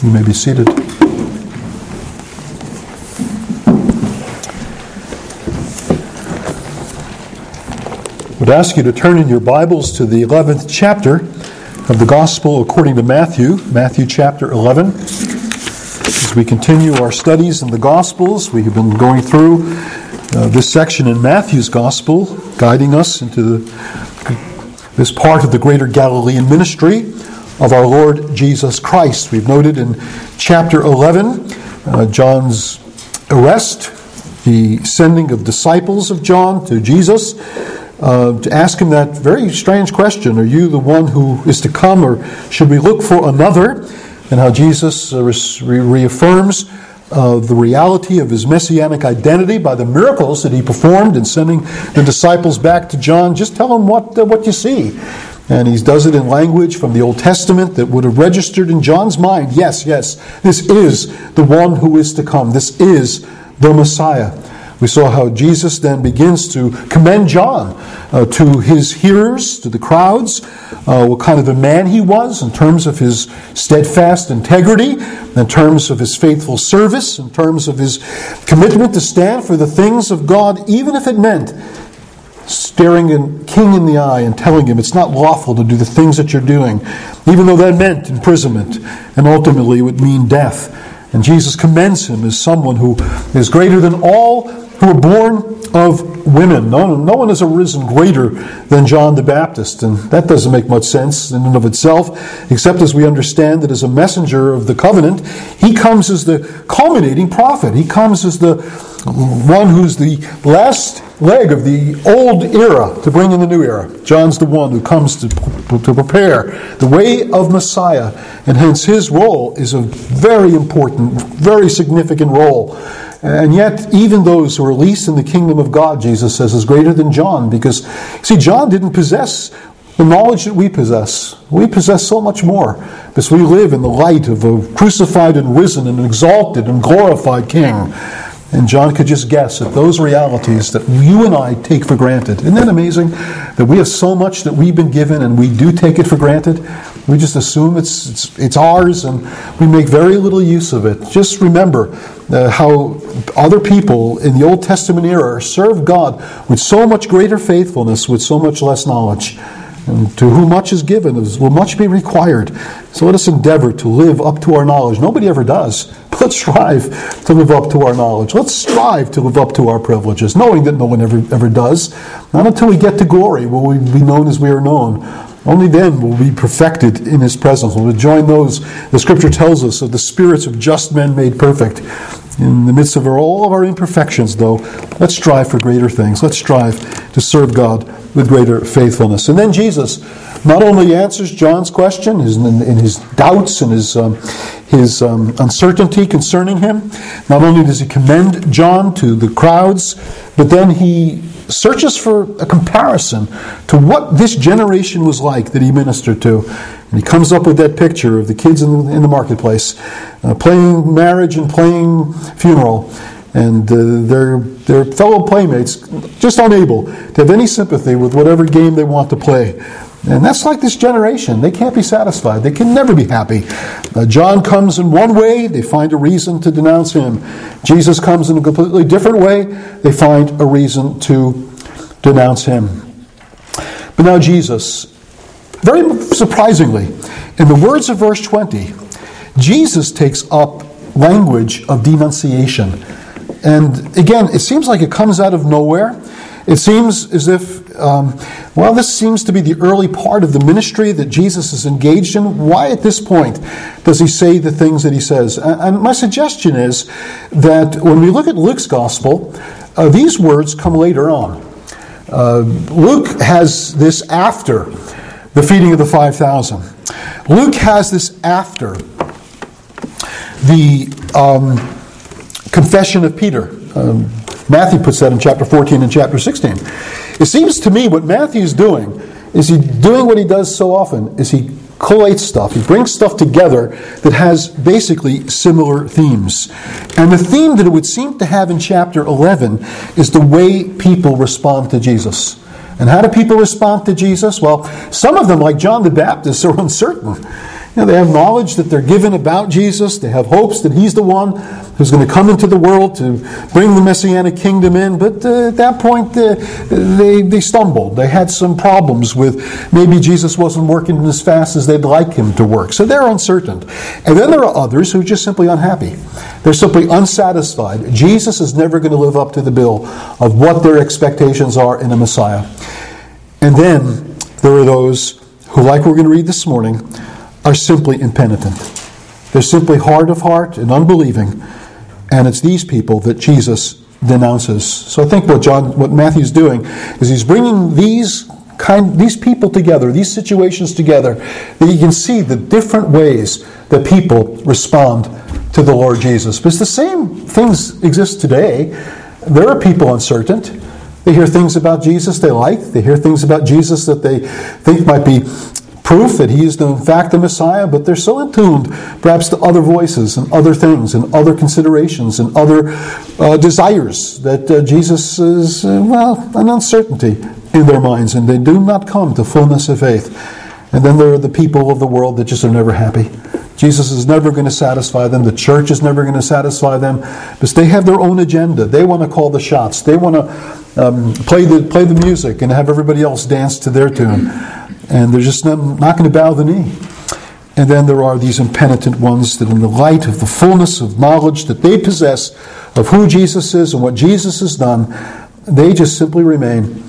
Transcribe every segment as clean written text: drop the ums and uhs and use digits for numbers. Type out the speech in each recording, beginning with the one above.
You may be seated. I would ask you to turn in your Bibles to the 11th chapter of the Gospel according to Matthew, Matthew chapter 11. As we continue our studies in the Gospels, we have been going through this section in Matthew's Gospel, guiding us into this part of the greater Galilean ministry of our Lord Jesus Christ. We've noted in chapter 11, John's arrest, the sending of disciples of John to Jesus, to ask him that very strange question, are you the one who is to come, or should we look for another? And how Jesus reaffirms the reality of his messianic identity by the miracles that he performed in sending the disciples back to John. Just tell them what you see. And he does it in language from the Old Testament that would have registered in John's mind. Yes, this is the one who is to come. This is the Messiah. We saw how Jesus then begins to commend John to his hearers, to the crowds, what kind of a man he was in terms of his steadfast integrity, in terms of his faithful service, in terms of his commitment to stand for the things of God, even if it meant staring a king in the eye and telling him it's not lawful to do the things that you're doing, even though that meant imprisonment and ultimately would mean death. And Jesus commends him as someone who is greater than all who are born of women. No one has arisen greater than John the Baptist, and that doesn't make much sense in and of itself, except as we understand that as a messenger of the covenant, he comes as the culminating prophet. He comes as the one who's the last leg of the old era to bring in the new era. John's the one who comes to prepare the way of Messiah, and hence his role is a very important, very significant role. And yet, even those who are least in the kingdom of God, Jesus says, is greater than John. Because, see, John didn't possess the knowledge that we possess. We possess so much more, because we live in the light of a crucified and risen and exalted and glorified King. And John could just guess at those realities that you and I take for granted. Isn't that amazing? That we have so much that we've been given and we do take it for granted. We just assume it's ours and we make very little use of it. Just remember how other people in the Old Testament era served God with so much greater faithfulness, with so much less knowledge. And to whom much is given will much be required. So let us endeavor to live up to our knowledge. Nobody ever does. But let's strive to live up to our knowledge. Let's strive to live up to our privileges, knowing that no one ever does. Not until we get to glory will we be known as we are known. Only then will we be perfected in his presence. We'll join those, the Scripture tells us, of the spirits of just men made perfect. In the midst of all of our imperfections, though, let's strive for greater things. Let's strive to serve God with greater faithfulness. And then Jesus not only answers John's question in his doubts and his uncertainty concerning him, not only does he commend John to the crowds, but then he searches for a comparison to what this generation was like that he ministered to. And he comes up with that picture of the kids in the marketplace playing marriage and playing funeral. And their fellow playmates just unable to have any sympathy with whatever game they want to play. And that's like this generation. They can't be satisfied. They can never be happy. John comes in one way, they find a reason to denounce him. Jesus comes in a completely different way, they find a reason to denounce him. But now Jesus, very surprisingly, in the words of verse 20, Jesus takes up language of denunciation. And again, it seems like it comes out of nowhere. It seems as if, this seems to be the early part of the ministry that Jesus is engaged in. Why at this point does he say the things that he says? And my suggestion is that when we look at Luke's gospel, these words come later on. Luke has this after the feeding of the 5,000. Luke has this after the confession of Peter. Matthew puts that in chapter 14 and chapter 16. It seems to me what Matthew's doing is he doing what he does so often, is he collates stuff. He brings stuff together that has basically similar themes. And the theme that it would seem to have in chapter 11 is the way people respond to Jesus. And how do people respond to Jesus? Well, some of them, like John the Baptist, are uncertain. They have knowledge that they're given about Jesus. They have hopes that He's the one who's going to come into the world to bring the Messianic kingdom in. But at that point, they stumbled. They had some problems with maybe Jesus wasn't working as fast as they'd like Him to work. So they're uncertain. And then there are others who are just simply unhappy. They're simply unsatisfied. Jesus is never going to live up to the bill of what their expectations are in a Messiah. And then there are those who, like we're going to read this morning, are simply impenitent. They're simply hard of heart and unbelieving. And it's these people that Jesus denounces. So I think what Matthew's doing is he's bringing these people together, these situations together, that you can see the different ways that people respond to the Lord Jesus. Because the same things exist today. There are people uncertain. They hear things about Jesus they like. They hear things about Jesus that they think might be proof that He is in fact the Messiah, but they're so attuned perhaps to other voices and other things and other considerations and other desires that Jesus is, an uncertainty in their minds, and they do not come to fullness of faith. And then there are the people of the world that just are never happy. Jesus is never going to satisfy them. The church is never going to satisfy them because they have their own agenda. They want to call the shots. They want to play the music and have everybody else dance to their tune. And they're just not going to bow the knee. And then there are these impenitent ones that in the light of the fullness of knowledge that they possess of who Jesus is and what Jesus has done, they just simply remain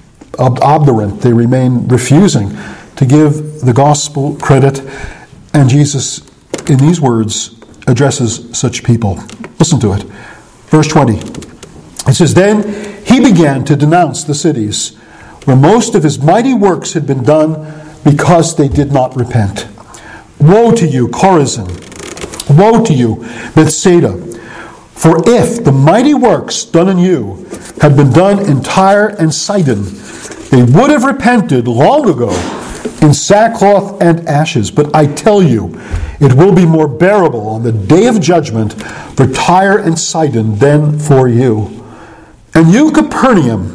obdurate. They remain refusing to give the gospel credit. And Jesus, in these words, addresses such people. Listen to it. Verse 20. It says, "Then He began to denounce the cities where most of His mighty works had been done because they did not repent. Woe to you, Chorazin! Woe to you, Bethsaida! For if the mighty works done in you had been done in Tyre and Sidon, they would have repented long ago in sackcloth and ashes. But I tell you, it will be more bearable on the day of judgment for Tyre and Sidon than for you. And you, Capernaum,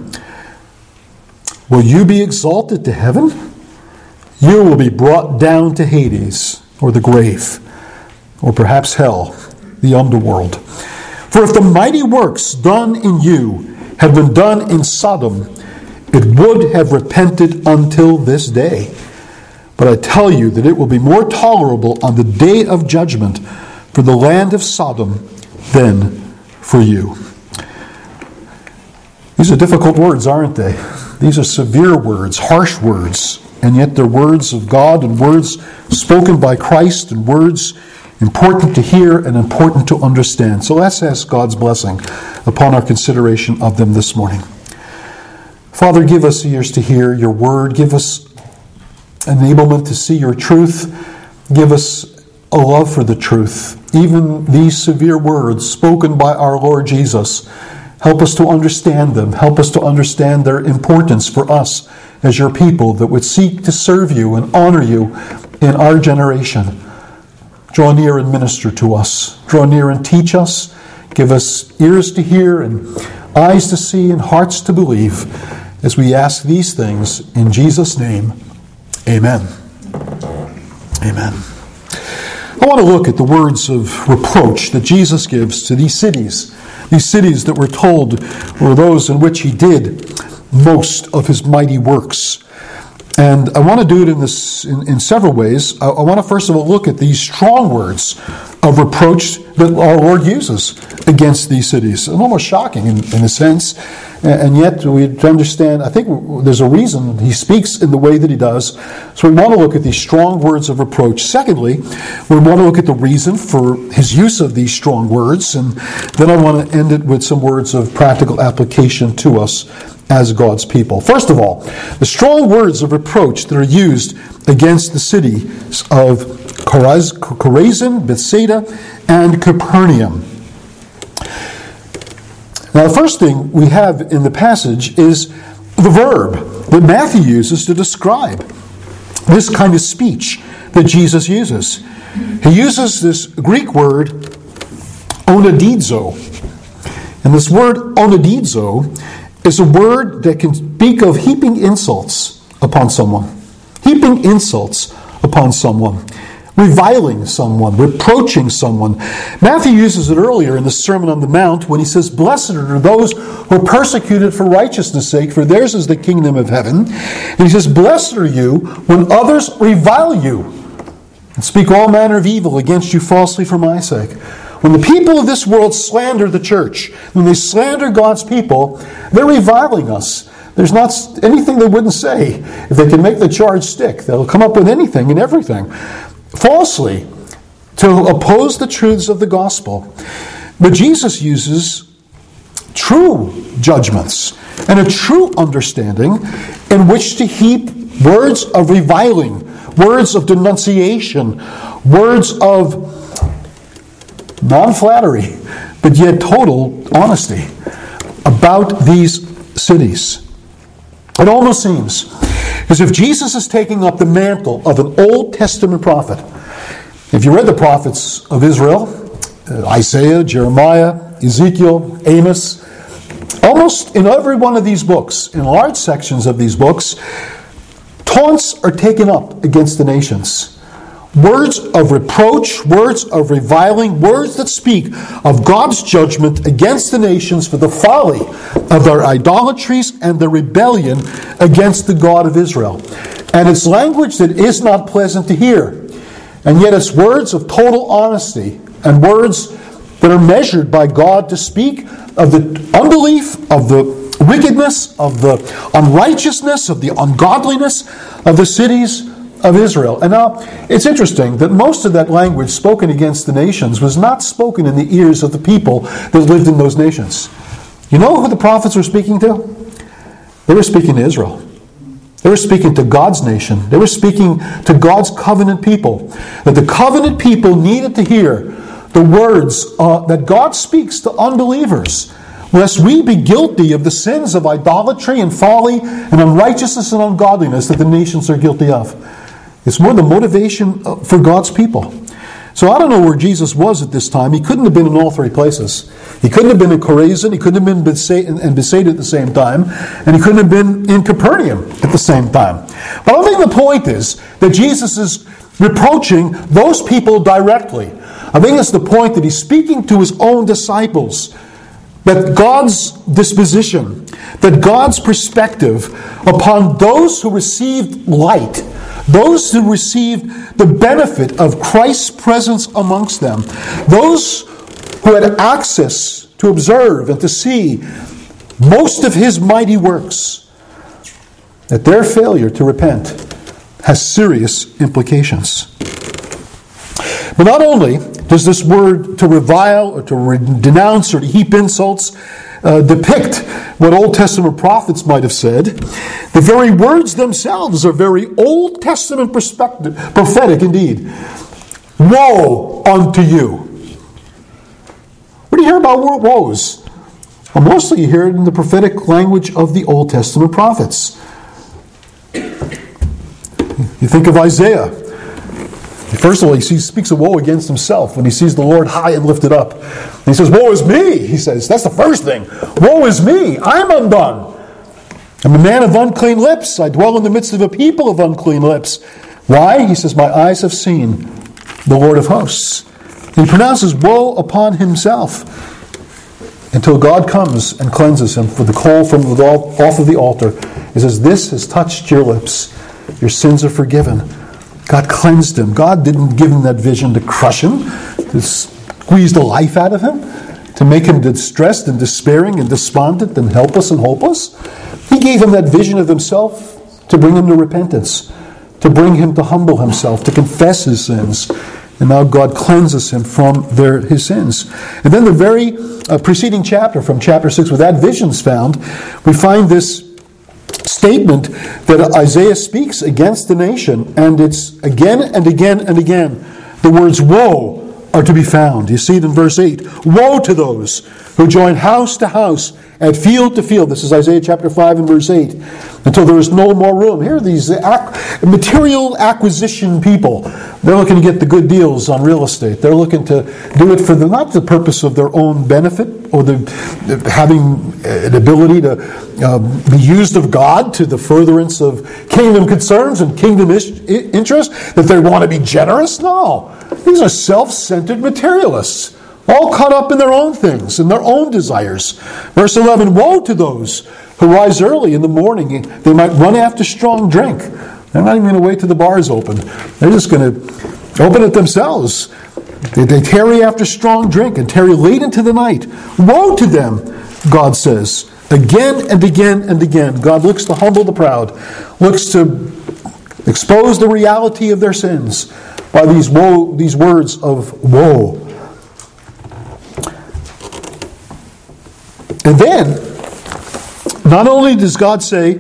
will you be exalted to heaven? You will be brought down to Hades, or the grave, or perhaps hell, the underworld. For if the mighty works done in you had been done in Sodom, it would have repented until this day. But I tell you that it will be more tolerable on the day of judgment for the land of Sodom than for you." These are difficult words, aren't they? These are severe words, harsh words, and yet they're words of God and words spoken by Christ and words important to hear and important to understand. So let's ask God's blessing upon our consideration of them this morning. Father, give us ears to hear your word. Give us enablement to see your truth. Give us a love for the truth. Even these severe words spoken by our Lord Jesus, help us to understand them. Help us to understand their importance for us as your people that would seek to serve you and honor you in our generation. Draw near and minister to us. Draw near and teach us. Give us ears to hear and eyes to see and hearts to believe as we ask these things in Jesus' name. Amen. Amen. I want to look at the words of reproach that Jesus gives to these cities that we're told were those in which he did most of his mighty works. And I want to do it in several ways. I want to first of all look at these strong words of reproach that our Lord uses against these cities. And almost shocking in a sense. And yet we understand, I think there's a reason he speaks in the way that he does. So we want to look at these strong words of reproach. Secondly, we want to look at the reason for his use of these strong words. And then I want to end it with some words of practical application to us as God's people. First of all, the strong words of reproach that are used against the cities of Chorazin, Bethsaida, and Capernaum. Now, the first thing we have in the passage is the verb that Matthew uses to describe this kind of speech that Jesus uses. He uses this Greek word, onadidzo. And this word onadidzo is a word that can speak of heaping insults upon someone. Heaping insults upon someone. reviling someone, reproaching someone. Matthew uses it earlier in the Sermon on the Mount when he says, "Blessed are those who are persecuted for righteousness' sake, for theirs is the kingdom of heaven." And he says, "Blessed are you when others revile you and speak all manner of evil against you falsely for my sake." When the people of this world slander the church, when they slander God's people, they're reviling us. There's not anything they wouldn't say if they can make the charge stick. They'll come up with anything and everything falsely to oppose the truths of the gospel. But Jesus uses true judgments and a true understanding in which to heap words of reviling, words of denunciation, words of non-flattery, but yet total honesty about these cities. It almost seems as if Jesus is taking up the mantle of an Old Testament prophet. If you read the prophets of Israel, Isaiah, Jeremiah, Ezekiel, Amos, almost in every one of these books, in large sections of these books, taunts are taken up against the nations. Words of reproach, words of reviling, words that speak of God's judgment against the nations for the folly of their idolatries and their rebellion against the God of Israel. And it's language that is not pleasant to hear. And yet it's words of total honesty and words that are measured by God to speak of the unbelief, of the wickedness, of the unrighteousness, of the ungodliness of the cities of Israel. And now, it's interesting that most of that language spoken against the nations was not spoken in the ears of the people that lived in those nations. You know who the prophets were speaking to? They were speaking to Israel. They were speaking to God's nation. They were speaking to God's covenant people. That the covenant people needed to hear the words that God speaks to unbelievers, lest we be guilty of the sins of idolatry and folly and unrighteousness and ungodliness that the nations are guilty of. It's more the motivation for God's people. So I don't know where Jesus was at this time. He couldn't have been in all three places. He couldn't have been in Chorazin. He couldn't have been in Bethsaida at the same time. And he couldn't have been in Capernaum at the same time. But I think the point is that Jesus is reproaching those people directly. I think it's the point that he's speaking to his own disciples. That God's disposition, that God's perspective upon those who received light, those who received the benefit of Christ's presence amongst them, those who had access to observe and to see most of his mighty works, that their failure to repent has serious implications. But not only does this word to revile or to denounce or to heap insults depict what Old Testament prophets might have said, the very words themselves are very Old Testament prophetic indeed. Woe unto you. What do you hear about woes? Well, mostly you hear it in the prophetic language of the Old Testament prophets. You think of Isaiah. First of all, he speaks of woe against himself when he sees the Lord high and lifted up. And he says, "Woe is me," he says. That's the first thing. "Woe is me, I'm undone. I'm a man of unclean lips. I dwell in the midst of a people of unclean lips." Why? He says, "My eyes have seen the Lord of hosts." And he pronounces woe upon himself until God comes and cleanses him for the coal from off of the altar. He says, "This has touched your lips. Your sins are forgiven." God cleansed him. God didn't give him that vision to crush him, to squeeze the life out of him, to make him distressed and despairing and despondent and helpless and hopeless. He gave him that vision of himself to bring him to repentance, to bring him to humble himself, to confess his sins. And now God cleanses him from his sins. And then the very preceding chapter, from chapter 6, where that vision's found, we find this statement that Isaiah speaks against the nation, and it's again and again and again the words "woe are to be found. You see it in verse 8. Woe to those who join house to house and field to field. This is Isaiah chapter 5 and verse 8. Until there is no more room. Here are these material acquisition people. They're looking to get the good deals on real estate. They're looking to do it for not the purpose of their own benefit or having an ability to be used of God to the furtherance of kingdom concerns and kingdom interests, that they want to be generous. No. These are self-centered materialists, all caught up in their own things and their own desires. Verse 11, woe to those who rise early in the morning. They might run after strong drink. They're not even going to wait till the bar's open. They're just going to open it themselves. They tarry after strong drink and tarry late into the night. Woe to them, God says. Again and again and again. God looks to humble the proud, looks to expose the reality of their sins by these words of woe. And then, not only does God say,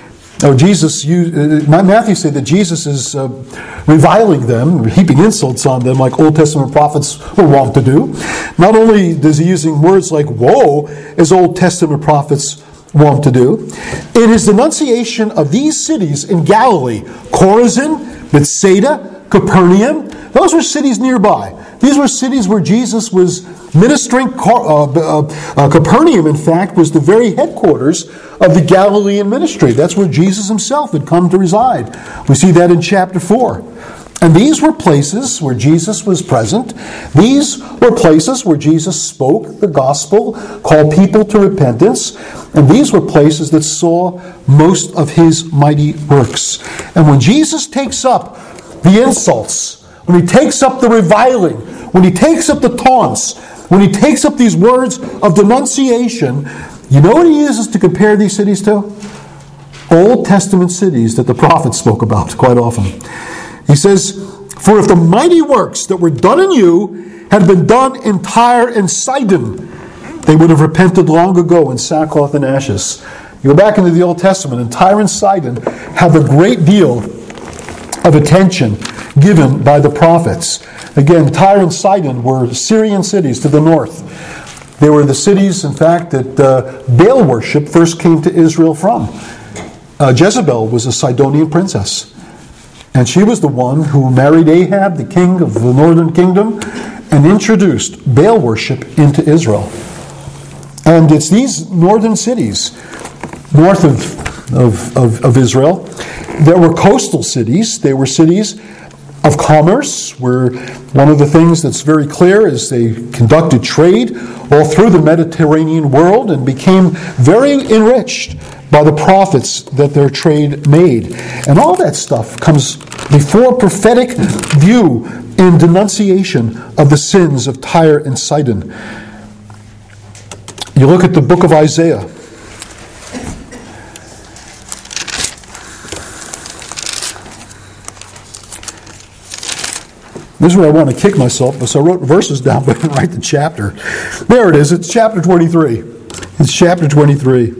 Matthew said that Jesus is reviling them, heaping insults on them like Old Testament prophets were wont to do. Not only is he using words like woe, as Old Testament prophets wont to do, in his denunciation of these cities in Galilee, Chorazin, Bethsaida, Capernaum, those were cities nearby. These were cities where Jesus was ministering. Capernaum, in fact, was the very headquarters of the Galilean ministry. That's where Jesus himself had come to reside. We see that in chapter 4. And these were places where Jesus was present. These were places where Jesus spoke the gospel, called people to repentance. And these were places that saw most of his mighty works. And when Jesus takes up the insults, when he takes up the reviling, when he takes up the taunts, when he takes up these words of denunciation, you know what he uses to compare these cities to? Old Testament cities that the prophets spoke about quite often. He says, for if the mighty works that were done in you had been done in Tyre and Sidon, they would have repented long ago in sackcloth and ashes. You go back into the Old Testament, and Tyre and Sidon have a great deal of attention given by the prophets. Again, Tyre and Sidon were Syrian cities to the north. They were the cities, in fact, that Baal worship first came to Israel from. Jezebel was a Sidonian princess. And she was the one who married Ahab, the king of the northern kingdom, and introduced Baal worship into Israel. And it's these northern cities, north of Israel, that were coastal cities. They were cities of commerce, where one of the things that's very clear is they conducted trade all through the Mediterranean world and became very enriched by the profits that their trade made. And all that stuff comes before prophetic view in denunciation of the sins of Tyre and Sidon. You look at the book of Isaiah. This is where I want to kick myself, so I wrote verses down, but I didn't write the chapter. There it is. It's chapter 23. It's chapter 23.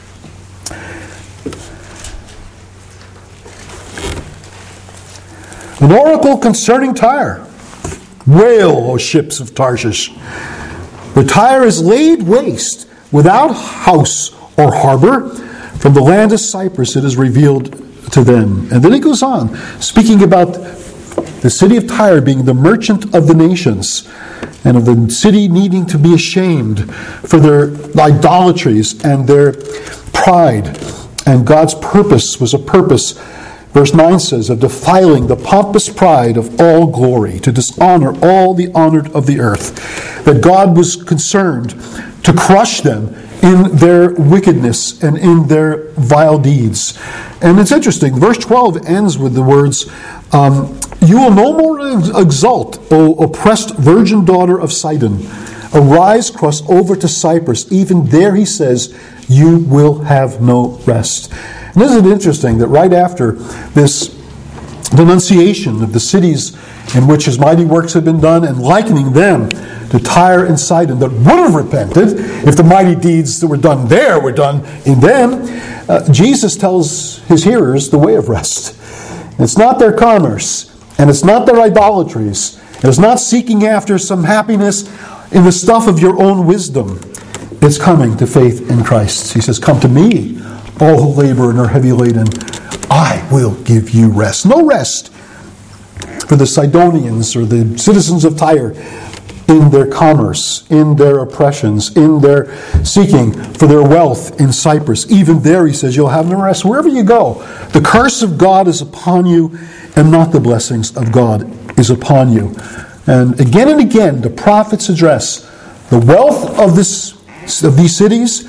An oracle concerning Tyre. Wail, O ships of Tarshish. For Tyre is laid waste, without house or harbor. From the land of Cyprus it is revealed to them. And then he goes on, speaking about the city of Tyre being the merchant of the nations, and of the city needing to be ashamed for their idolatries and their pride. And God's purpose was a purpose, verse 9 says, of defiling the pompous pride of all glory, to dishonor all the honored of the earth. That God was concerned to crush them in their wickedness and in their vile deeds. And it's interesting, verse 12 ends with the words, you will no more exult, O oppressed virgin daughter of Sidon. Arise, cross over to Cyprus. Even there, he says, you will have no rest. And isn't it interesting that right after this denunciation of the cities in which his mighty works had been done and likening them to Tyre and Sidon that would have repented if the mighty deeds that were done there were done in them, Jesus tells his hearers the way of rest. It's not their commerce, and it's not their idolatries. It is not seeking after some happiness in the stuff of your own wisdom. It's coming to faith in Christ. He says, come to me, all who labor and are heavy laden. I will give you rest. No rest for the Sidonians or the citizens of Tyre in their commerce, in their oppressions, in their seeking for their wealth in Cyprus. Even there, he says, you'll have no rest wherever you go. The curse of God is upon you, and not the blessings of God is upon you. And again, the prophets address the wealth of these cities,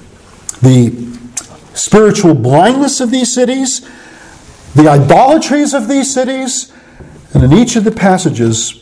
the spiritual blindness of these cities, the idolatries of these cities, and in each of the passages,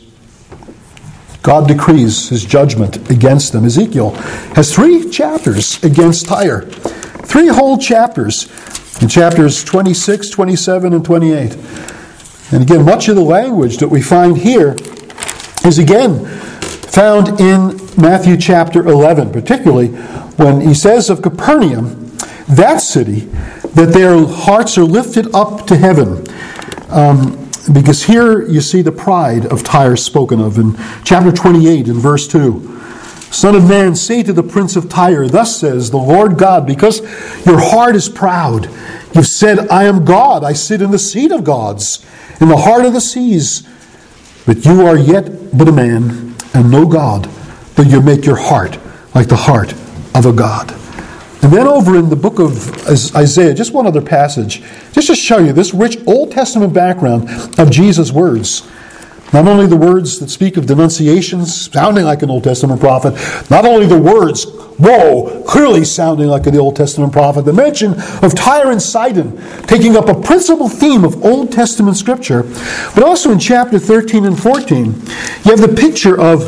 God decrees his judgment against them. Ezekiel has 3 chapters against Tyre. 3 whole chapters in chapters 26, 27, and 28. And again, much of the language that we find here is again found in Matthew chapter 11, particularly when he says of Capernaum, that city, that their hearts are lifted up to heaven. Because here you see the pride of Tyre spoken of in chapter 28 in verse 2. Son of man, say to the prince of Tyre, thus says the Lord God, because your heart is proud. You've said, I am God, I sit in the seat of gods, in the heart of the seas. But you are yet but a man, and no God, but you make your heart like the heart of a God. And then over in the book of Isaiah, just one other passage, just to show you this rich Old Testament background of Jesus' words. Not only the words that speak of denunciations, sounding like an Old Testament prophet, not only the words, woe, clearly sounding like the Old Testament prophet, the mention of Tyre and Sidon, taking up a principal theme of Old Testament Scripture, but also in chapter 13 and 14, you have the picture of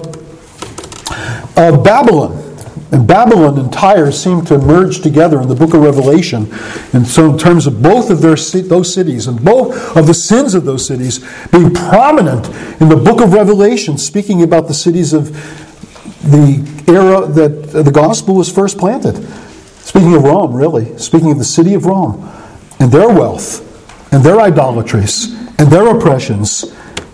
Babylon. And Babylon and Tyre seem to merge together in the book of Revelation. And so in terms of both of those cities and both of the sins of those cities being prominent in the book of Revelation, speaking about the cities of the era that the gospel was first planted. Speaking of Rome, really. Speaking of the city of Rome and their wealth and their idolatries and their oppressions.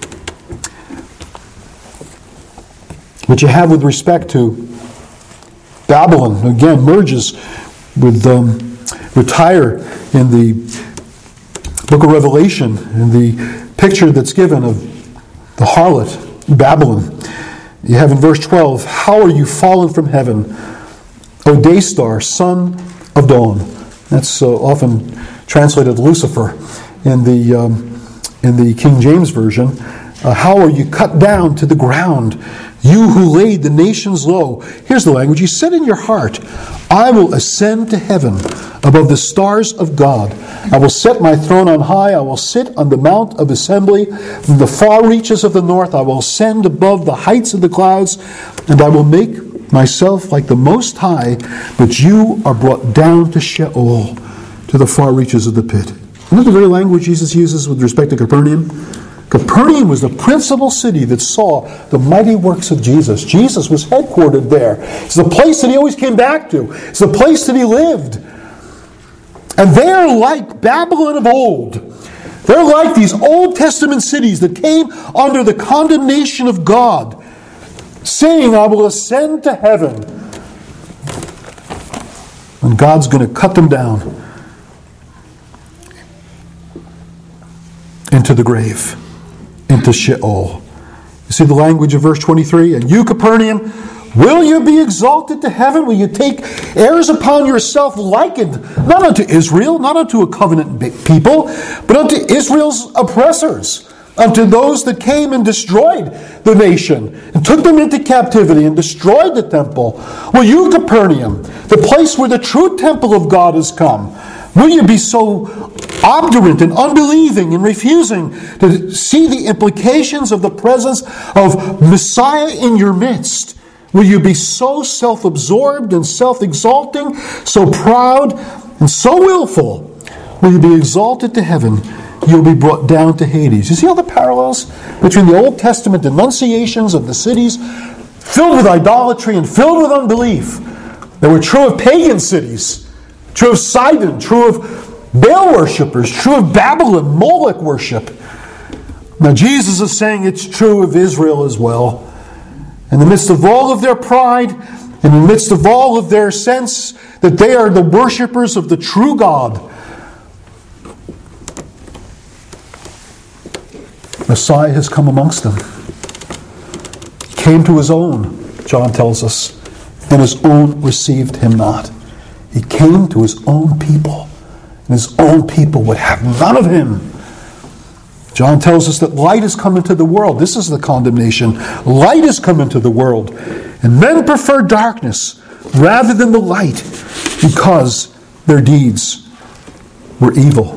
What you have with respect to Babylon, again, merges with Tyre in the book of Revelation, in the picture that's given of the harlot, Babylon. You have in verse 12, how are you fallen from heaven, O day star, son of dawn? That's often translated Lucifer in the King James Version. How are you cut down to the ground, you who laid the nations low? Here's the language. You said in your heart, I will ascend to heaven above the stars of God. I will set my throne on high. I will sit on the mount of assembly. From the far reaches of the north, I will ascend above the heights of the clouds, and I will make myself like the Most High, but you are brought down to Sheol, to the far reaches of the pit. Isn't that the very language Jesus uses with respect to Capernaum? Capernaum was the principal city that saw the mighty works of Jesus. Jesus was headquartered there. It's the place that he always came back to. It's the place that he lived. And they're like Babylon of old. They're like these Old Testament cities that came under the condemnation of God, saying, I will ascend to heaven. And God's going to cut them down into the grave, into Sheol. You see the language of verse 23? And you, Capernaum, will you be exalted to heaven? Will you take heirs upon yourself likened, not unto Israel, not unto a covenant people, but unto Israel's oppressors, unto those that came and destroyed the nation, and took them into captivity and destroyed the temple? Will you, Capernaum, the place where the true temple of God has come, will you be so obdurate and unbelieving and refusing to see the implications of the presence of Messiah in your midst? Will you be so self-absorbed and self-exalting, so proud and so willful? Will you be exalted to heaven? You'll be brought down to Hades. You see all the parallels between the Old Testament denunciations of the cities filled with idolatry and filled with unbelief that were true of pagan cities, true of Sidon, true of Baal worshippers, true of Babylon, Moloch worship. Now Jesus is saying it's true of Israel as well. In the midst of all of their pride, in the midst of all of their sense that they are the worshipers of the true God, Messiah has come amongst them. He came to his own, John tells us, and his own received him not. He came to his own people, and his own people would have none of him. John tells us that light has come into the world. This is the condemnation. Light has come into the world, and men prefer darkness rather than the light because their deeds were evil.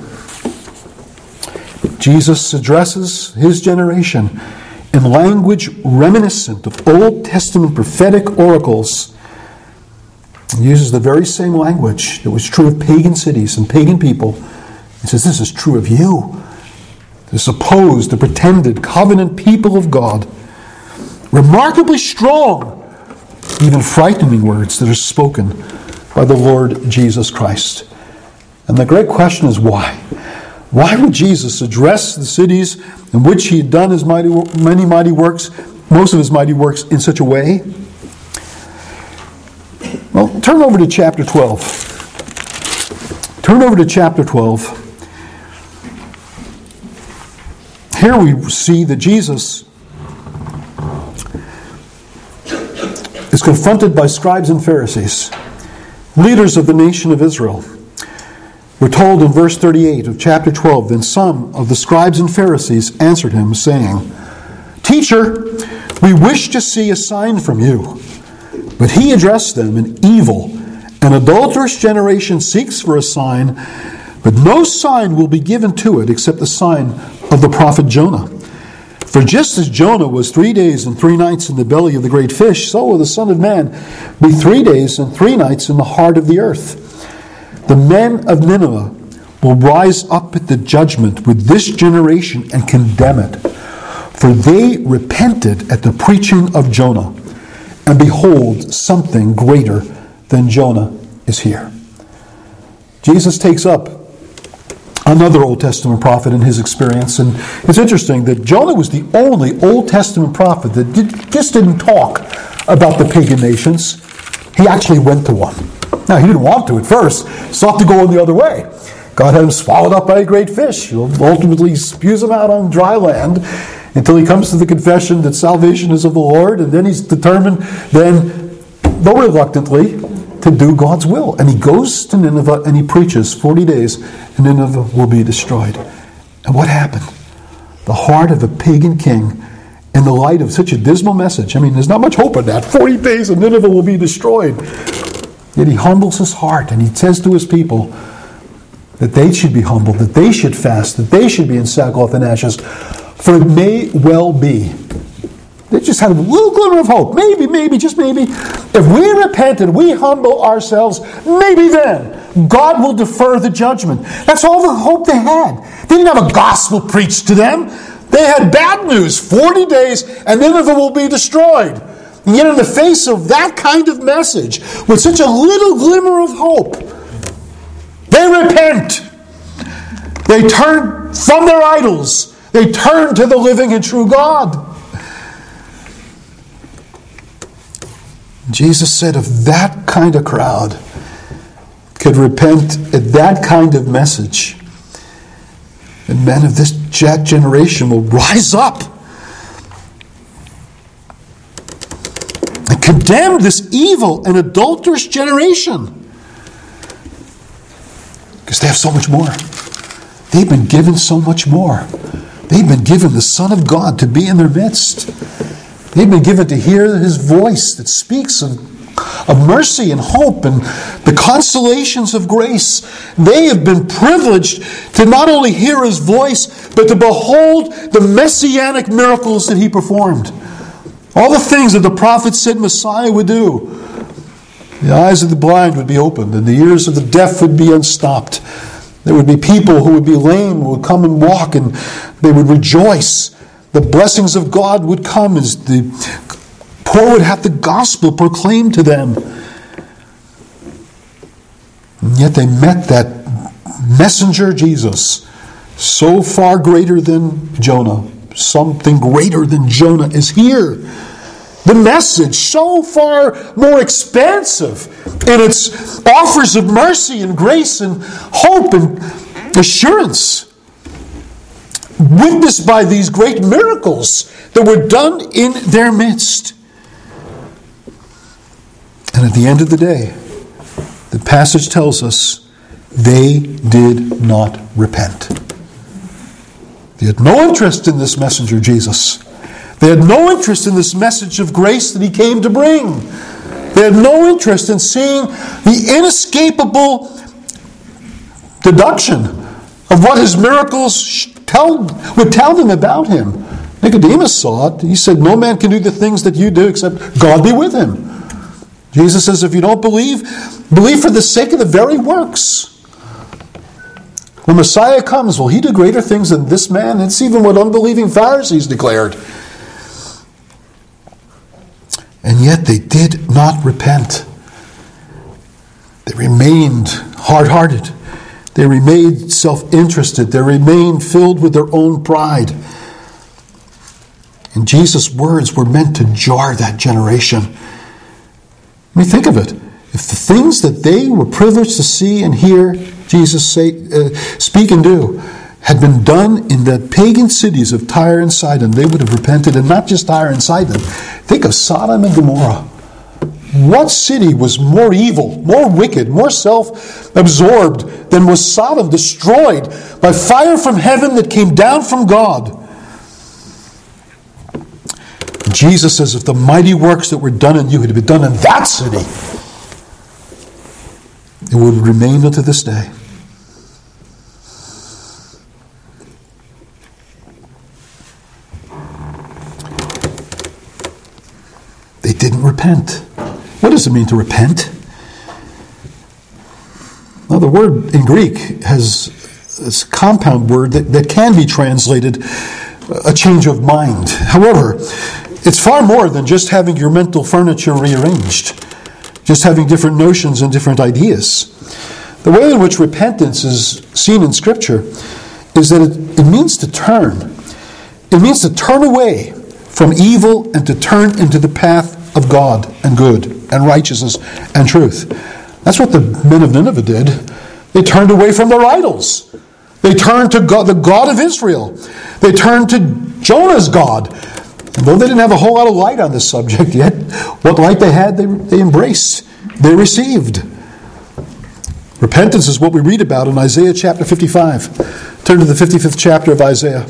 Jesus addresses his generation in language reminiscent of Old Testament prophetic oracles. He uses the very same language that was true of pagan cities and pagan people. He says, this is true of you. The supposed, the pretended covenant people of God. Remarkably strong, even frightening words that are spoken by the Lord Jesus Christ. And the great question is why? Why would Jesus address the cities in which he had done his many mighty works, most of his mighty works, in such a way? Well, turn over to chapter 12. Turn over to chapter 12. Here we see that Jesus is confronted by scribes and Pharisees, leaders of the nation of Israel. We're told in verse 38 of chapter 12, then some of the scribes and Pharisees answered him, saying, Teacher, we wish to see a sign from you. But he addressed them in evil. An adulterous generation seeks for a sign, but no sign will be given to it except the sign of the prophet Jonah. For just as Jonah was 3 days and 3 nights in the belly of the great fish, so will the Son of Man be 3 days and 3 nights in the heart of the earth. The men of Nineveh will rise up at the judgment with this generation and condemn it. For they repented at the preaching of Jonah. And behold, something greater than Jonah is here. Jesus takes up another Old Testament prophet in his experience. And it's interesting that Jonah was the only Old Testament prophet that just didn't talk about the pagan nations. He actually went to one. Now, he didn't want to at first. He sought to go in the other way. God had him swallowed up by a great fish. He ultimately spews him out on dry land until he comes to the confession that salvation is of the Lord. And then he's determined, then, though reluctantly, to do God's will. And he goes to Nineveh and he preaches 40 days, and Nineveh will be destroyed. And what happened? The heart of a pagan king, in the light of such a dismal message. I mean, there's not much hope in that. 40 days and Nineveh will be destroyed. Yet he humbles his heart and he says to his people that they should be humble, that they should fast, that they should be in sackcloth and ashes. For it may well be. They just had a little glimmer of hope. Maybe, just maybe. If we repent and we humble ourselves, maybe then God will defer the judgment. That's all the hope they had. They didn't have a gospel preached to them. They had bad news. 40 days and Nineveh will be destroyed. And yet in the face of that kind of message, with such a little glimmer of hope, they repent. They turn from their idols. They turn to the living and true God. Jesus said if that kind of crowd could repent at that kind of message, and men of this generation will rise up and condemn this evil and adulterous generation. Because they have so much more. They've been given so much more. They've been given the Son of God to be in their midst. They've been given to hear his voice that speaks of mercy and hope and the consolations of grace. They have been privileged to not only hear his voice, but to behold the messianic miracles that he performed. All the things that the prophet said Messiah would do. The eyes of the blind would be opened, and the ears of the deaf would be unstopped. There would be people who would be lame, who would come and walk, and they would rejoice. The blessings of God would come as the poor would have the gospel proclaimed to them. And yet they met that messenger Jesus, so far greater than Jonah, something greater than Jonah is here. The message, so far more expansive in its offers of mercy and grace and hope and assurance, witnessed by these great miracles that were done in their midst. And at the end of the day, the passage tells us they did not repent. They had no interest in this messenger, Jesus. They had no interest in this message of grace that he came to bring. They had no interest in seeing the inescapable deduction of what his miracles would tell them about him. Nicodemus saw it. He said, no man can do the things that you do except God be with him. Jesus says, if you don't believe, believe for the sake of the very works. When Messiah comes, will he do greater things than this man? It's even what unbelieving Pharisees declared. And yet they did not repent. They remained hard-hearted. They remained self-interested. They remained filled with their own pride. And Jesus' words were meant to jar that generation. I mean, think of it. If the things that they were privileged to see and hear Jesus speak and do had been done in the pagan cities of Tyre and Sidon, they would have repented. And not just Tyre and Sidon. Think of Sodom and Gomorrah. What city was more evil, more wicked, more self-absorbed than was Sodom, destroyed by fire from heaven that came down from God? Jesus says, if the mighty works that were done in you had been done in that city, it would remain unto this day. They didn't repent. What does it mean to repent? Well, the word in Greek has this compound word that can be translated a change of mind. However, it's far more than just having your mental furniture rearranged, just having different notions and different ideas. The way in which repentance is seen in Scripture is that it means to turn. It means to turn away from evil and to turn into the path of God and good and righteousness and truth. That's what the men of Nineveh did. They turned away from their idols. They turned to God, the God of Israel. They turned to Jonah's God. And though they didn't have a whole lot of light on this subject yet, what light they had, they embraced. They received. Repentance is what we read about in Isaiah chapter 55. Turn to the 55th chapter of Isaiah.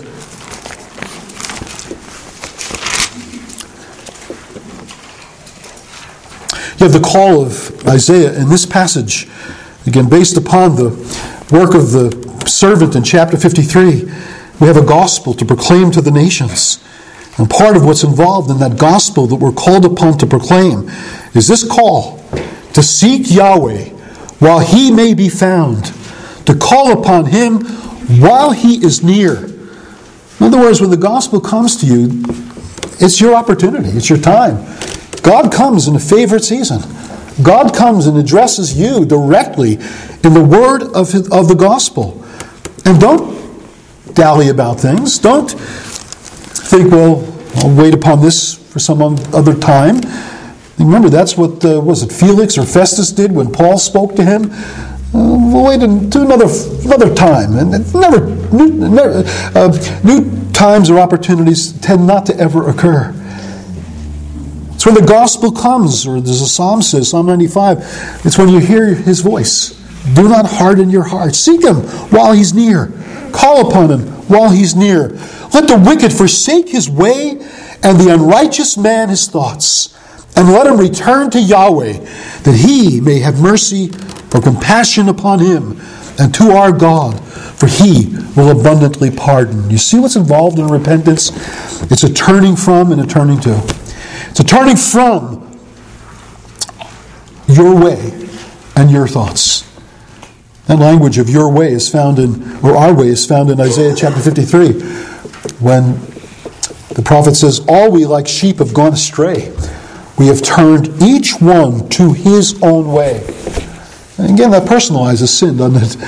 You have the call of Isaiah in this passage, again, based upon the work of the servant in chapter 53. We have a gospel to proclaim to the nations. And part of what's involved in that gospel that we're called upon to proclaim is this call to seek Yahweh while he may be found, to call upon him while he is near. In other words, when the gospel comes to you, it's your opportunity, it's your time. God comes in a favorite season. God comes and addresses you directly in the word of the gospel. And don't dally about things. Don't think, well, I'll wait upon this for some other time. Remember, that's what, was it Felix or Festus did when Paul spoke to him? We'll wait until another time. And new times or opportunities tend not to ever occur. It's when the gospel comes, or as the psalm says, Psalm 95, it's when you hear his voice. Do not harden your heart. Seek him while he's near. Call upon him while he's near. Let the wicked forsake his way, and the unrighteous man his thoughts. And let him return to Yahweh, that he may have mercy or compassion upon him, and to our God, for he will abundantly pardon. You see what's involved in repentance? It's a turning from and a turning to. It's a turning from your way and your thoughts. That language of your way is found in, or our way is found in Isaiah chapter 53, when the prophet says, all we like sheep have gone astray. We have turned each one to his own way. And again, that personalizes sin, doesn't it?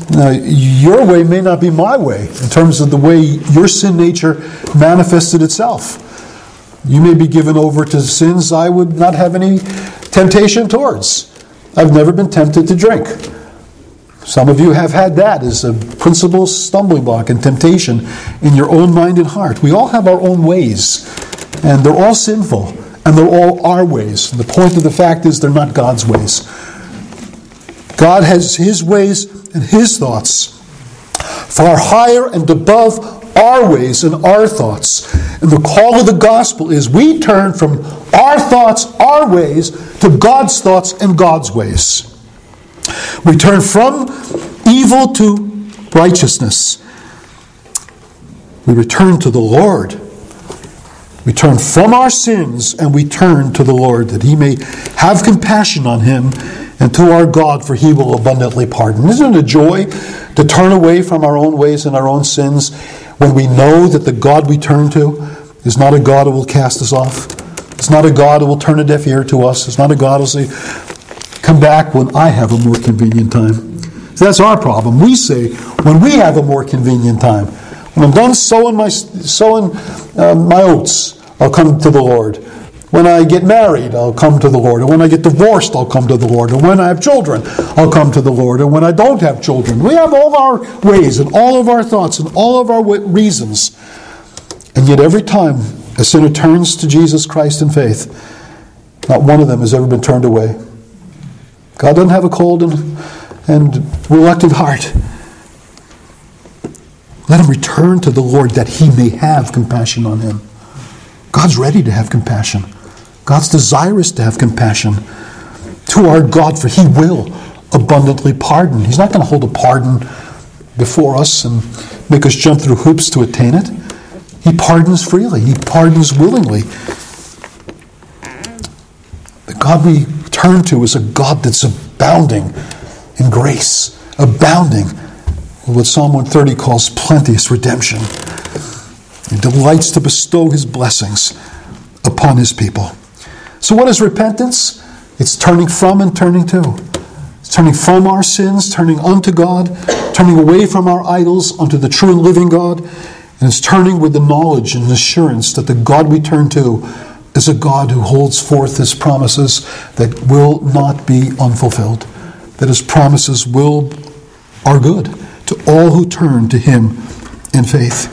Now, your way may not be my way in terms of the way your sin nature manifested itself. You may be given over to sins I would not have any temptation towards. I've never been tempted to drink. Some of you have had that as a principal stumbling block and temptation in your own mind and heart. We all have our own ways, and they're all sinful, and they're all our ways. And the point of the fact is they're not God's ways. God has His ways and His thoughts far higher and above our ways and our thoughts. And the call of the gospel is we turn from our thoughts, our ways, to God's thoughts and God's ways. We turn from evil to righteousness. We return to the Lord. We turn from our sins and we turn to the Lord, that He may have compassion on him, and to our God, for He will abundantly pardon. Isn't it a joy to turn away from our own ways and our own sins when we know that the God we turn to is not a God who will cast us off? It's not a God who will turn a deaf ear to us. It's not a God who will say, come back when I have a more convenient time. So that's our problem. We say, when we have a more convenient time, when I'm done sowing my oats, I'll come to the Lord. When I get married, I'll come to the Lord. And when I get divorced, I'll come to the Lord. And when I have children, I'll come to the Lord. And when I don't have children, we have all our ways and all of our thoughts and all of our reasons. And yet every time a sinner turns to Jesus Christ in faith, not one of them has ever been turned away. God doesn't have a cold and reluctant heart. Let him return to the Lord that He may have compassion on him. God's ready to have compassion. God's desirous to have compassion to our God, for He will abundantly pardon. He's not going to hold a pardon before us and make us jump through hoops to attain it. He pardons freely. He pardons willingly. The God we turn to is a God that's abounding in grace, abounding in what Psalm 130 calls plenteous redemption. He delights to bestow His blessings upon His people. So what is repentance? It's turning from and turning to. It's turning from our sins, turning unto God, turning away from our idols unto the true and living God. And it's turning with the knowledge and assurance that the God we turn to is a God who holds forth His promises that will not be unfulfilled, that His promises are good to all who turn to Him in faith.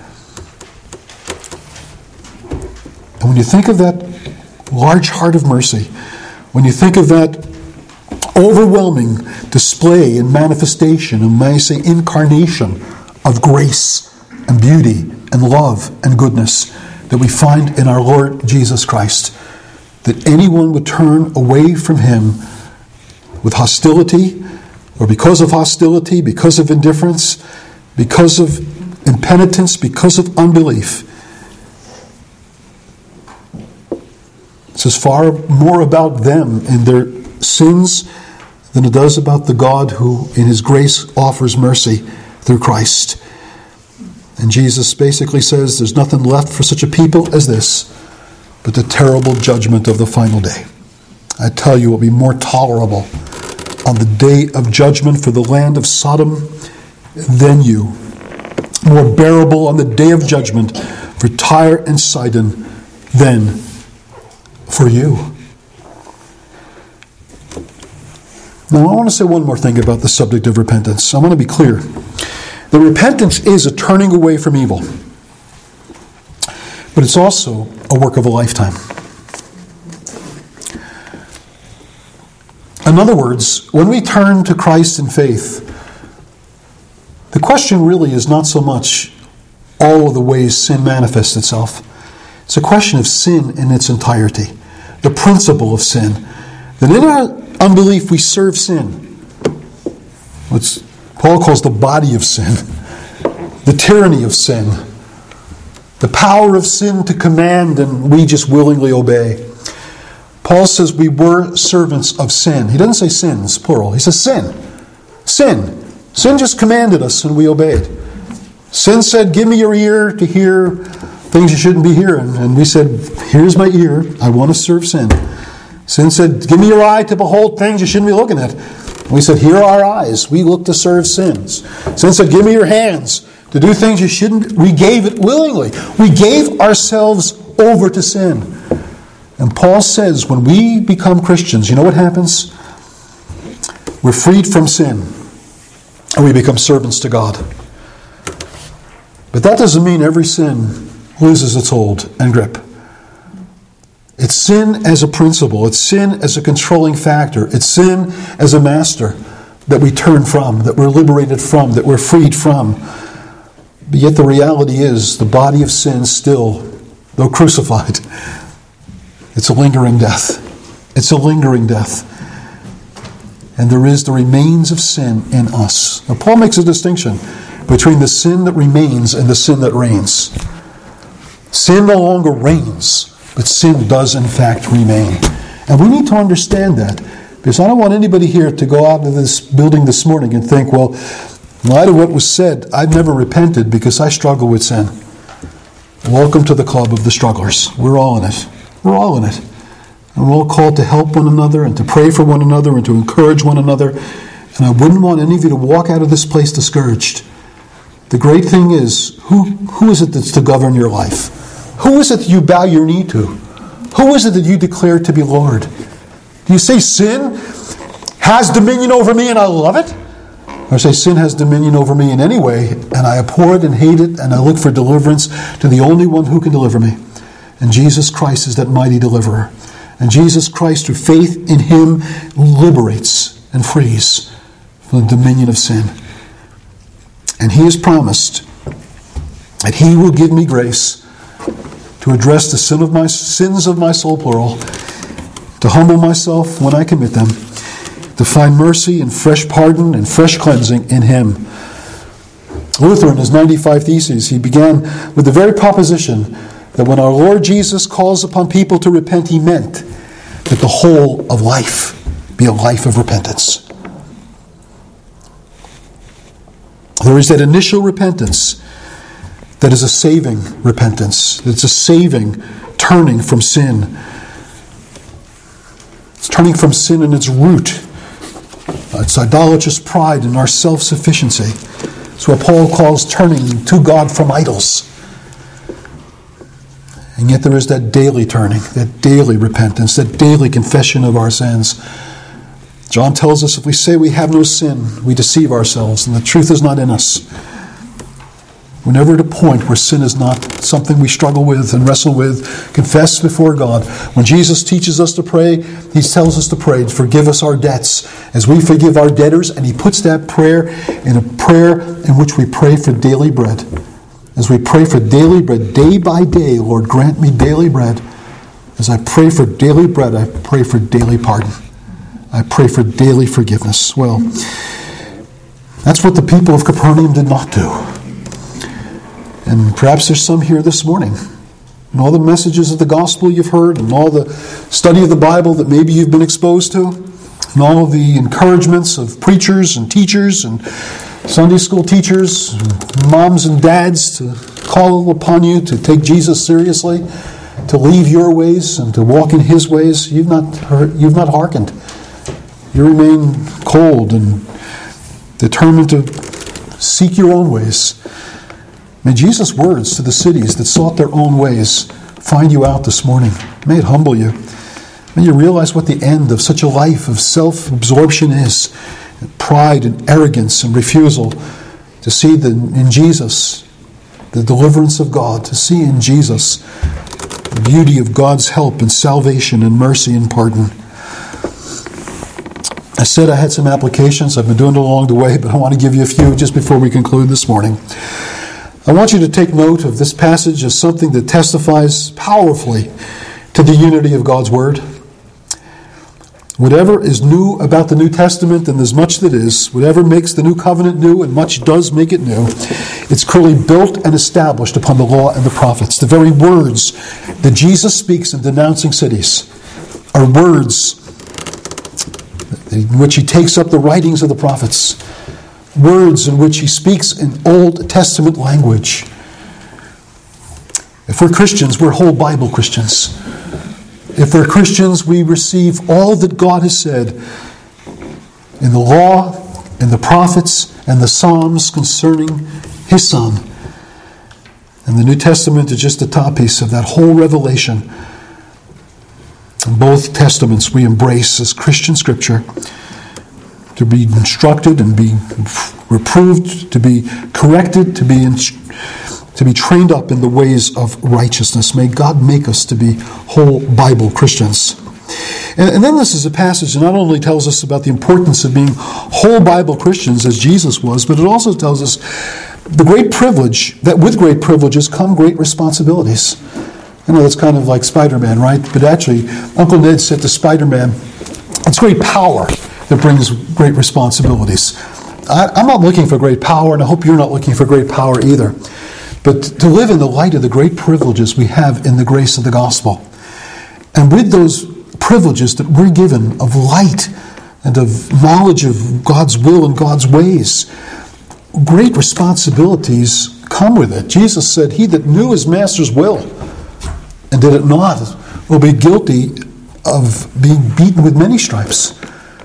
And when you think of that large heart of mercy, when you think of that overwhelming display and manifestation, and may I say incarnation of grace and beauty and love and goodness that we find in our Lord Jesus Christ, that anyone would turn away from Him with hostility, or because of hostility, because of indifference, because of impenitence, because of unbelief. It says far more about them and their sins than it does about the God who in His grace offers mercy through Christ. And Jesus basically says there's nothing left for such a people as this but the terrible judgment of the final day. I tell you, it will be more tolerable on the day of judgment for the land of Sodom than you. More bearable on the day of judgment for Tyre and Sidon than for you. Now, I want to say one more thing about the subject of repentance. I want to be clear. The repentance is a turning away from evil, but it's also a work of a lifetime. In other words, when we turn to Christ in faith, the question really is not so much all of the ways sin manifests itself. It's a question of sin in its entirety, the principle of sin. That in our unbelief we serve sin. What Paul calls the body of sin, the tyranny of sin, the power of sin to command and we just willingly obey. Paul says we were servants of sin. He doesn't say sins, plural. He says sin. Sin. Sin just commanded us and we obeyed. Sin said, give me your ear to hear things you shouldn't be hearing. And we said, here's my ear. I want to serve sin. Sin said, give me your eye to behold things you shouldn't be looking at. We said, here are our eyes. We look to serve sin. Sin said, give me your hands to do things you shouldn't. We gave it willingly. We gave ourselves over to sin. And Paul says, when we become Christians, you know what happens? We're freed from sin. And we become servants to God. But that doesn't mean every sin loses its hold and grip. It's sin as a principle. It's sin as a controlling factor. It's sin as a master that we turn from, that we're liberated from, that we're freed from. But yet the reality is the body of sin still, though crucified, it's a lingering death. It's a lingering death. And there is the remains of sin in us. Now Paul makes a distinction between the sin that remains and the sin that reigns. Sin no longer reigns, but sin does in fact remain. And we need to understand that, because I don't want anybody here to go out of this building this morning and think, well, in light of what was said, I've never repented because I struggle with sin. Welcome to the club of the strugglers. We're all in it. We're all in it. And we're all called to help one another and to pray for one another and to encourage one another. And I wouldn't want any of you to walk out of this place discouraged. The great thing is, who is it that's to govern your life? Who is it that you bow your knee to? Who is it that you declare to be Lord? Do you say sin has dominion over me and I love it? Or say sin has dominion over me in any way and I abhor it and hate it and I look for deliverance to the only one who can deliver me. And Jesus Christ is that mighty deliverer. And Jesus Christ, through faith in Him, liberates and frees from the dominion of sin. And He has promised that He will give me grace to address the sins of my soul, plural, to humble myself when I commit them, to find mercy and fresh pardon and fresh cleansing in Him. Luther, in his 95 Theses, he began with the very proposition that when our Lord Jesus calls upon people to repent, He meant that the whole of life be a life of repentance. There is that initial repentance that is a saving repentance. It's a saving turning from sin. It's turning from sin in its root. It's idolatrous pride in our self-sufficiency. It's what Paul calls turning to God from idols. And yet there is that daily turning, that daily repentance, that daily confession of our sins. John tells us if we say we have no sin, we deceive ourselves, and the truth is not in us. We're never at a point where sin is not something we struggle with and wrestle with, confess before God. When Jesus teaches us to pray, He tells us to pray, forgive us our debts as we forgive our debtors, and He puts that prayer in a prayer in which we pray for daily bread. As we pray for daily bread, day by day, Lord, grant me daily bread. As I pray for daily bread, I pray for daily pardon. I pray for daily forgiveness. Well, that's what the people of Capernaum did not do. And perhaps there's some here this morning. And all the messages of the gospel you've heard, and all the study of the Bible that maybe you've been exposed to, and all of the encouragements of preachers and teachers and Sunday school teachers, and moms and dads to call upon you to take Jesus seriously, to leave your ways and to walk in His ways. You've not hearkened. You remain cold and determined to seek your own ways. May Jesus' words to the cities that sought their own ways find you out this morning. May it humble you. May you realize what the end of such a life of self-absorption is. Pride and arrogance and refusal. To see in Jesus the deliverance of God. To see in Jesus the beauty of God's help and salvation and mercy and pardon. I said I had some applications. I've been doing it along the way, but I want to give you a few just before we conclude this morning. I want you to take note of this passage as something that testifies powerfully to the unity of God's Word. Whatever is new about the New Testament, and there's much that is, whatever makes the New Covenant new, and much does make it new, it's clearly built and established upon the law and the prophets. The very words that Jesus speaks in denouncing cities are words in which He takes up the writings of the prophets. Words in which He speaks in Old Testament language. If we're Christians, we're whole Bible Christians. If we're Christians, we receive all that God has said. in the law, in the prophets, and the Psalms concerning His Son. And the New Testament is just the top piece of that whole revelation. In both Testaments we embrace as Christian Scripture to be instructed and be reproved, to be corrected, to be trained up in the ways of righteousness. May God make us to be whole Bible Christians. And then this is a passage that not only tells us about the importance of being whole Bible Christians as Jesus was, but it also tells us the great privilege, that with great privileges come great responsibilities. I know that's kind of like Spider-Man, right? But actually, Uncle Ned said to Spider-Man, it's great power that brings great responsibilities. I'm not looking for great power, and I hope you're not looking for great power either. But to live in the light of the great privileges we have in the grace of the gospel. And with those privileges that we're given of light and of knowledge of God's will and God's ways, great responsibilities come with it. Jesus said, he that knew his master's will and did it not will be guilty of being beaten with many stripes.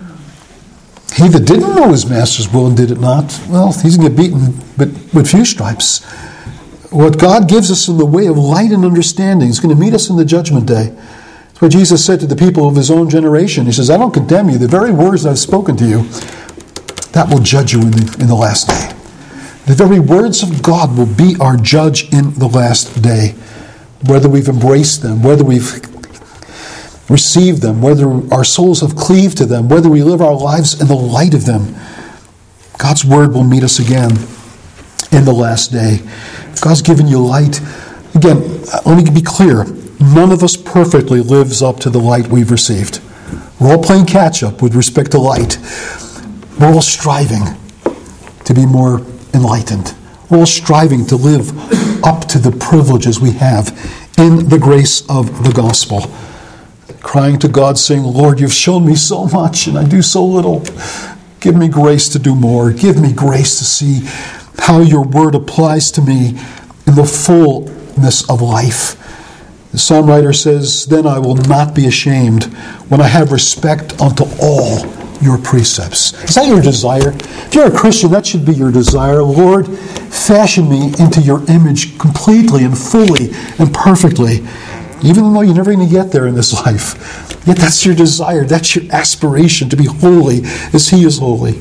He that didn't know his master's will and did it not, well, he's going to get beaten with few stripes. What God gives us in the way of light and understanding is going to meet us in the judgment day. That's what Jesus said to the people of his own generation. He says, I don't condemn you. The very words that I've spoken to you, that will judge you in the last day. The very words of God will be our judge in the last day. Whether we've embraced them, whether we've received them, whether our souls have cleaved to them, whether we live our lives in the light of them, God's word will meet us again in the last day. If God's given you light, again, let me be clear, none of us perfectly lives up to the light we've received. We're all playing catch-up with respect to light. We're all striving to be more enlightened. We're all striving to live up to the privileges we have in the grace of the gospel. Crying to God, saying, Lord, you've shown me so much and I do so little. Give me grace to do more. Give me grace to see how your word applies to me in the fullness of life. The psalm writer says, then I will not be ashamed when I have respect unto all your precepts. Is that your desire? If you're a Christian, that should be your desire. Lord, fashion me into your image completely and fully and perfectly. Even though you're never going to get there in this life. Yet that's your desire. That's your aspiration, to be holy as he is holy.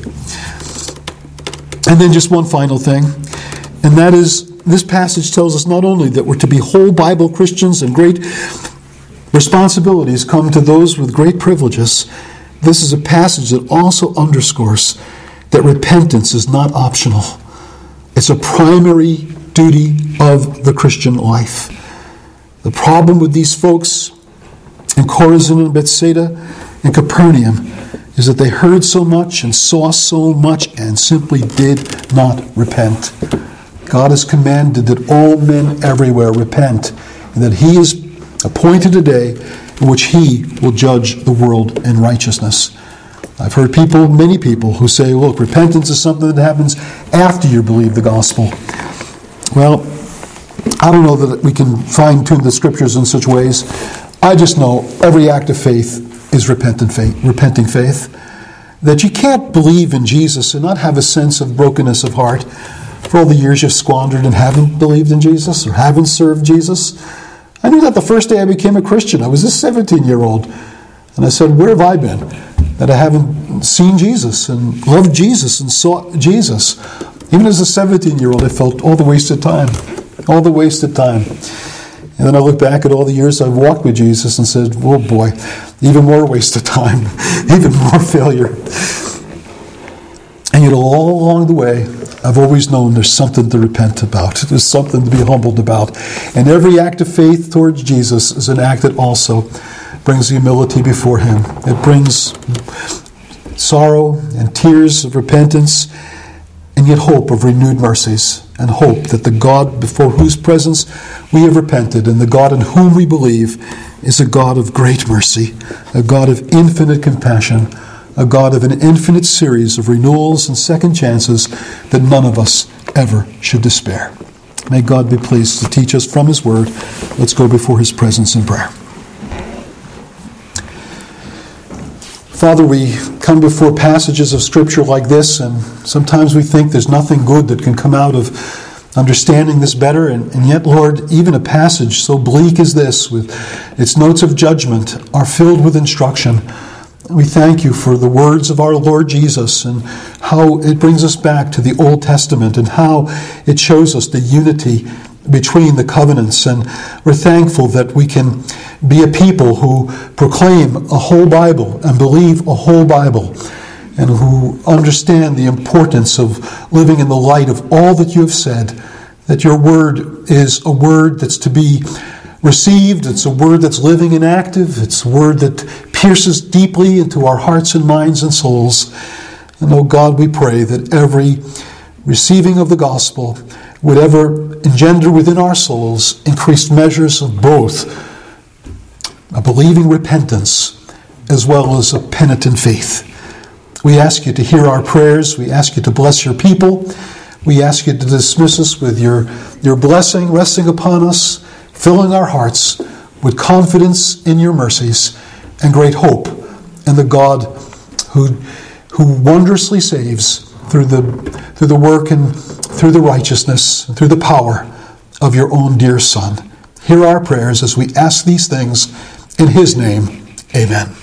And then just one final thing. And that is, this passage tells us not only that we're to be whole Bible Christians and great responsibilities come to those with great privileges. This is a passage that also underscores that repentance is not optional. It's a primary duty of the Christian life. The problem with these folks in Chorazin and Bethsaida and Capernaum is that they heard so much and saw so much and simply did not repent. God has commanded that all men everywhere repent, and that he has appointed a day in which he will judge the world in righteousness. I've heard many people who say, look, repentance is something that happens after you believe the gospel. Well, I don't know that we can fine-tune the scriptures in such ways. I just know every act of faith is repenting faith. That you can't believe in Jesus and not have a sense of brokenness of heart for all the years you've squandered and haven't believed in Jesus or haven't served Jesus. I knew that the first day I became a Christian. I was this 17-year-old. And I said, where have I been? That I haven't seen Jesus and loved Jesus and sought Jesus. Even as a 17-year-old, I felt all the wasted time. All the wasted time. And then I look back at all the years I've walked with Jesus and said, oh boy, even more wasted time, even more failure. And yet all along the way, I've always known there's something to repent about. There's something to be humbled about. And every act of faith towards Jesus is an act that also brings humility before him. It brings sorrow and tears of repentance, and yet hope of renewed mercies, and hope that the God before whose presence we have repented and the God in whom we believe is a God of great mercy, a God of infinite compassion, a God of an infinite series of renewals and second chances that none of us ever should despair. May God be pleased to teach us from his word. Let's go before his presence in prayer. Father, we come before passages of Scripture like this, and sometimes we think there's nothing good that can come out of understanding this better, and yet, Lord, even a passage so bleak as this, with its notes of judgment, are filled with instruction. We thank you for the words of our Lord Jesus and how it brings us back to the Old Testament and how it shows us the unity between the covenants. And we're thankful that we can be a people who proclaim a whole Bible and believe a whole Bible, and who understand the importance of living in the light of all that you have said, that your word is a word that's to be received, it's a word that's living and active, it's a word that pierces deeply into our hearts and minds and souls. And oh God, we pray that every receiving of the gospel would ever engender within our souls increased measures of both a believing repentance as well as a penitent faith. We ask you to hear our prayers. We ask you to bless your people. We ask you to dismiss us with your blessing resting upon us, filling our hearts with confidence in your mercies and great hope in the God who wondrously saves through the work and through the righteousness and through the power of your own dear Son. Hear our prayers as we ask these things in his name. Amen.